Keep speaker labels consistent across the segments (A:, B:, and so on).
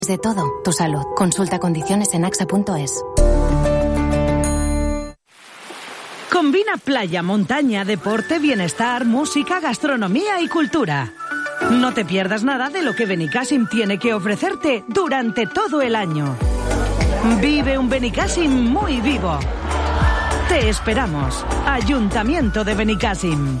A: De todo, tu salud. Consulta condiciones en axa.es.
B: Combina playa, montaña, deporte, bienestar, música, gastronomía y cultura. No te pierdas nada de lo que Benicassim tiene que ofrecerte durante todo el año. Vive un Benicassim muy vivo. Te esperamos. Ayuntamiento de Benicassim.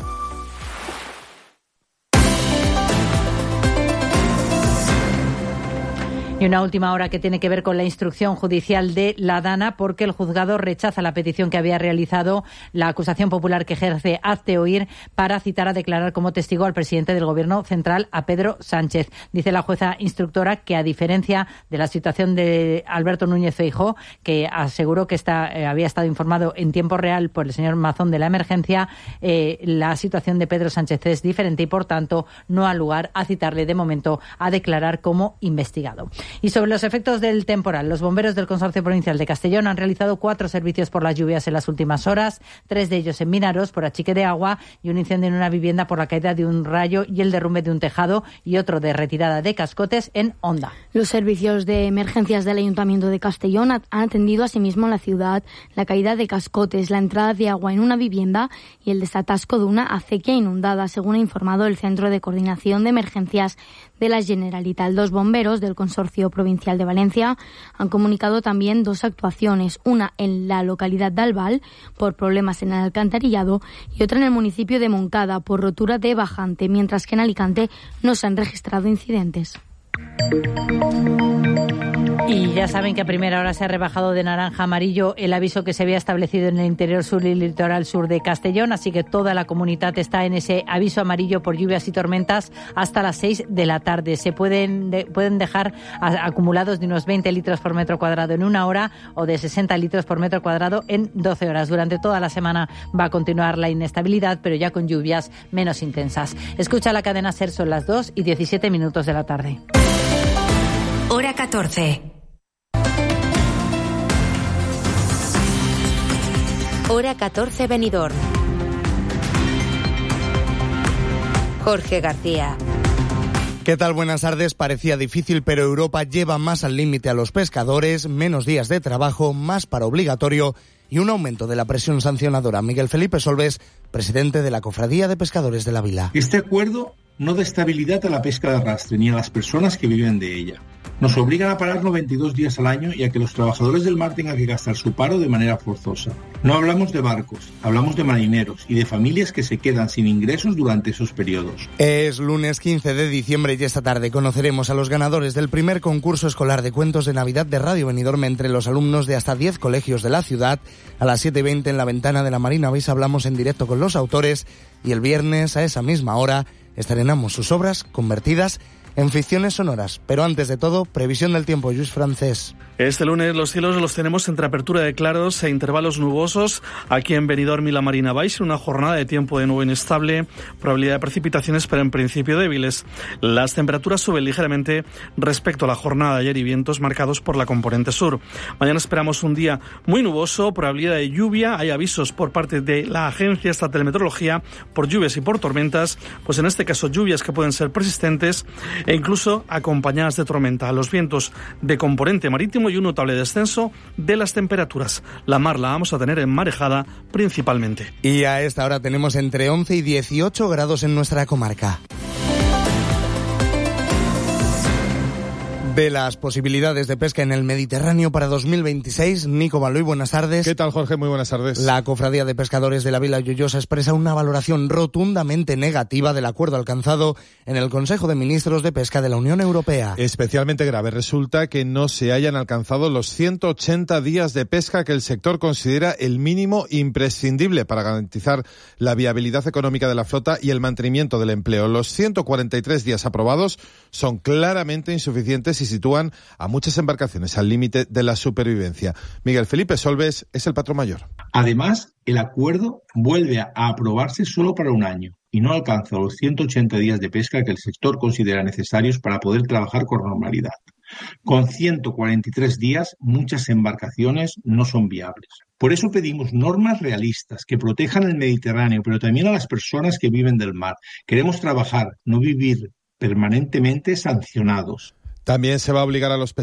C: Y una última hora que tiene que ver con la instrucción judicial de la Dana, porque el juzgado rechaza la petición que había realizado la acusación popular que ejerce Hazte Oír para citar a declarar como testigo al presidente del Gobierno central, a Pedro Sánchez. Dice la jueza instructora que, a diferencia de la situación de Alberto Núñez Feijóo, que aseguró que había estado informado en tiempo real por el señor Mazón de la emergencia, la situación de Pedro Sánchez es diferente y, por tanto, no ha lugar a citarle de momento a declarar como investigado. Y sobre los efectos del temporal, los bomberos del Consorcio Provincial de Castellón han realizado 4 servicios por las lluvias en las últimas horas, 3 de ellos en Vinaros por achique de agua y un incendio en una vivienda por la caída de un rayo y el derrumbe de un tejado, y otro de retirada de cascotes en Onda.
D: Los servicios de emergencias del Ayuntamiento de Castellón han atendido asimismo en la ciudad la caída de cascotes, la entrada de agua en una vivienda y el desatasco de una acequia inundada, según ha informado el Centro de Coordinación de Emergencias de la Generalitat. Los bomberos del Consorcio Provincial de Valencia han comunicado también 2 actuaciones, una en la localidad de Albal por problemas en el alcantarillado y otra en el municipio de Moncada por rotura de bajante, mientras que en Alicante no se han registrado incidentes.
C: Y ya saben que a primera hora se ha rebajado de naranja a amarillo el aviso que se había establecido en el interior sur y litoral sur de Castellón, así que toda la comunidad está en ese aviso amarillo por lluvias y tormentas hasta las 6 de la tarde. Se pueden dejar acumulados de unos 20 litros por metro cuadrado en 1 hora o de 60 litros por metro cuadrado en 12 horas. Durante toda la semana va a continuar la inestabilidad, pero ya con lluvias menos intensas. Escucha la cadena SER, son las 2:17 de la tarde.
A: Hora 14. Hora 14 Benidorm. Jorge García.
E: ¿Qué tal? Buenas tardes. Parecía difícil, pero Europa lleva más al límite a los pescadores, menos días de trabajo, más paro obligatorio y un aumento de la presión sancionadora. Miguel Felipe Solbes, presidente de la Cofradía de Pescadores de la Vila.
F: Este acuerdo no da estabilidad a la pesca de arrastre ni a las personas que viven de ella. Nos obligan a parar 92 días al año y a que los trabajadores del mar tengan que gastar su paro de manera forzosa. No hablamos de barcos, hablamos de marineros y de familias que se quedan sin ingresos durante esos periodos.
E: Es lunes 15 de diciembre y esta tarde conoceremos a los ganadores del primer concurso escolar de cuentos de Navidad de Radio Benidorm entre los alumnos de hasta 10 colegios de la ciudad. A las 7:20 en la ventana de la Marina Bais hablamos en directo con los autores y el viernes a esa misma hora estrenamos sus obras convertidas en ficciones sonoras. Pero antes de todo, previsión del tiempo, Lluís Francés.
G: Este lunes los cielos los tenemos entre apertura de claros e intervalos nubosos aquí en Benidorm y la Marina Bais, una jornada de tiempo de nube inestable, probabilidad de precipitaciones pero en principio débiles. Las temperaturas suben ligeramente respecto a la jornada de ayer y vientos marcados por la componente sur. Mañana esperamos un día muy nuboso, probabilidad de lluvia, hay avisos por parte de la Agencia Estatal de Meteorología por lluvias y por tormentas, pues en este caso lluvias que pueden ser persistentes e incluso acompañadas de tormenta. Los vientos de componente marítimo y un notable descenso de las temperaturas. La mar la vamos a tener en marejada principalmente.
E: Y a esta hora tenemos entre 11 y 18 grados en nuestra comarca. De las posibilidades de pesca en el Mediterráneo para 2026, Nico Baloy, buenas tardes.
H: ¿Qué tal, Jorge? Muy buenas tardes.
E: La Cofradía de Pescadores de la Vila Lloyosa expresa una valoración rotundamente negativa del acuerdo alcanzado en el Consejo de Ministros de Pesca de la Unión Europea.
H: Especialmente grave resulta que no se hayan alcanzado los 180 días de pesca que el sector considera el mínimo imprescindible para garantizar la viabilidad económica de la flota y el mantenimiento del empleo. Los 143 días aprobados son claramente insuficientes y sitúan a muchas embarcaciones al límite de la supervivencia. Miguel Felipe Solbes es el patrón mayor.
F: Además, el acuerdo vuelve a aprobarse solo para un año y no alcanza los 180 días de pesca que el sector considera necesarios para poder trabajar con normalidad. Con 143 días, muchas embarcaciones no son viables. Por eso pedimos normas realistas que protejan el Mediterráneo, pero también a las personas que viven del mar. Queremos trabajar, no vivir permanentemente sancionados.
H: También se va a obligar a los